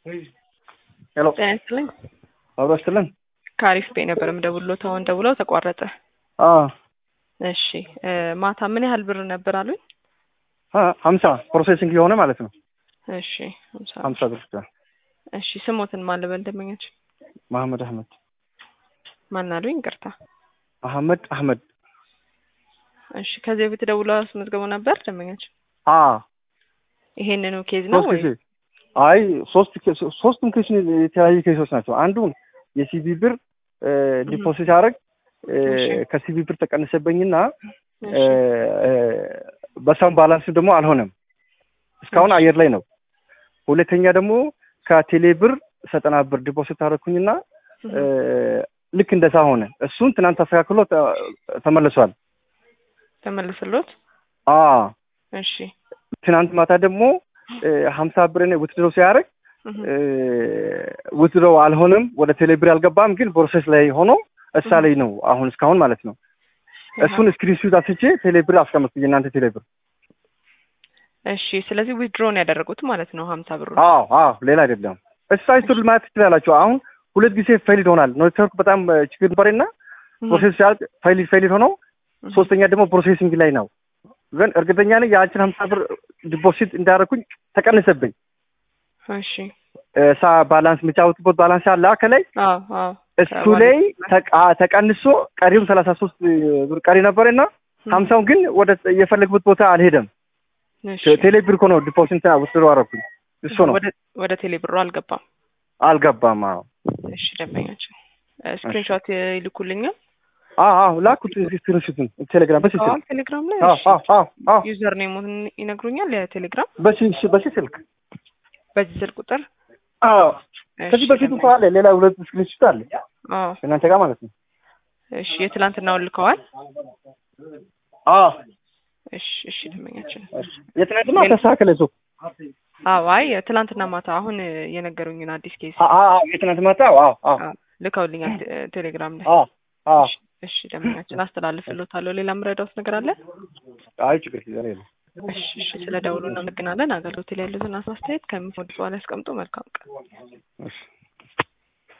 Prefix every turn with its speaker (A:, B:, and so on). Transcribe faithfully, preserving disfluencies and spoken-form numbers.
A: ሄሎ
B: ታንስልኝ
A: አብራስተልን
B: ካሪፍ ቤ ነበር ምደውሎ ተወን ደውለው ተቋረጠ።
A: አዎ
B: እሺ ማታ ምን ያህል ብር ነበር አሉኝ?
A: አ ሀምሳ ፕሮሰሲንግ የሆነ ማለት ነው።
B: እሺ ሀምሳ
A: ሀምሳ ብር ብቻ።
B: እሺ ስሞትን ማን ልበል ደመኛች?
A: መሐመድ አህመድ።
B: ማን አሉኝ? ይቅርታ
A: አህመድ አህመድ።
B: እሺ ከዚህ በፊት ደውለው አስመዝግበው ነበር ደመኛች?
A: አ
B: ይሄንን ነው ኬዝ ነው ወይ?
A: አይ ሶስት ሶስቱም ኬስ የተለያዩ ኬሶች ናቸው። አንዱ የሲቢ ብር ዲፖዚት አረግ ከሲቢ ብር ተቀነሰበኝና በሳም ባላንስ ደግሞ አልሆነም እስካሁን አየር ላይ ነው። ሁለተኛ ደግሞ ከቴሌ ብር ዘጠና ብር ዲፖዚት አረኩኝና ልክ እንደዛ ሆነ። እሱን ትናንት አስተካክሎ ተመልሷል።
B: ተመልሰሎት?
A: አዎ
B: እሺ
A: ትናንት ማታ ደግሞ ሀምሳ ብር ነው ውትድሮ ሲያረግ ውትድሮ አልሆነም፣ ወደ ቴሌ ብር አልገባም፣ ግን ፕሮሰስ ላይ ሆኖ እሳ ላይ ነው አሁን እስካሁን ማለት ነው። እሱን ስክሪንሾት አስቼ ቴሌ ብር አስቀምጥኝ እናንተ ቴሌ ብር።
B: እሺ ስለዚህ ዊዝድሮ ነው ያደረጉት ማለት ነው ሀምሳ ብር?
A: አዎ አዎ ሌላ አይደለም። እሳይቱል ማለት ትችላላችሁ። አሁን ሁለት ጊዜ ፌል ይሆናል። ኔትወርክ በጣም ችግር ነበርና ፕሮሰስ ሲያልቅ ፌል ፌል ሆኖ ሶስተኛ ደግሞ ፕሮሰሲንግ ላይ ነው። ግን እርግጠኛ ነኝ ያንቺን ሀምሳ ብር ዲፖዚት እንዳደረኩኝ ተቀነሰብኝ።
B: እሺ
A: ሳ ባላንስ ምጫውትበት ባላንስ አለ ከላይ
B: አዎ አዎ
A: እሱ ላይ ተቀንሶ ቀሪው ሰላሳ ሶስት ብር ቀሪ ነበርና ሀምሳው ግን ወደ የፈለግበት ቦታ አልሄደም።
B: እሺ
A: ቴሌ ብር እኮ ነው ዲፖዚት ውስጥ አደረኩኝ። እሱ ነው
B: ወደ ወደ ቴሌ ብሩ አልገባም
A: አልገባም። አዎ
B: እሺ ደንበኛችን ስክሪንሾት ይልኩልኛል?
A: አዎ አዎ ላኩት ስክሪንሾቱን ቴሌግራም በስልክ
B: አዎ ቴሌግራም ላይ
A: አዎ አዎ አዎ
B: ዩዘር ኔሙን ይነግሩኛል የቴሌግራም
A: በስልክ በስልክ
B: በዚህ ስልክ ቁጥር?
A: አዎ ከዚህ በፊት እንኳን አለ ሌላ ሁለት ስክሪንሾት አለ።
B: አዎ
A: እናንተ ጋር ማለት ነው።
B: እሺ የትላንትናው ልከዋል?
A: አዎ
B: እሺ እሺ ደንበኛችን
A: የትናንትና ተሳከለ እሱ።
B: አዎ አይ የትላንትና ማታ አሁን የነገሩኝን አዲስ ኬስ
A: አዎ የትናንት ማታ አዎ አዎ
B: ልከውልኛል ቴሌግራም ላይ።
A: አዎ አዎ
B: እሺ ደንበኛችን አስተላልፍልዎታለሁ። ሌላ ምረዳውት ነገር አለ?
A: አይ ችግር የለም።
B: እሺ እሺ ስለ ደውሉ እናመሰግናለን። አገልግሎት ላይ ያሉትን አስተያየት ከሚወዱ በኋላ ያስቀምጡ። መልካም ቀን።
A: እሺ